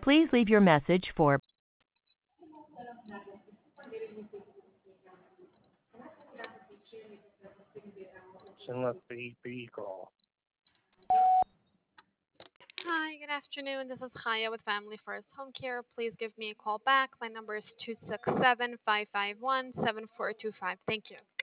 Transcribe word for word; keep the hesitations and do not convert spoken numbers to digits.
Please leave your message for Since the vehicle. Hi, good afternoon. This is Chaya with Family First Home Care. Please give me a call back. My number is two six seven, five five one, seven four two five. Thank you.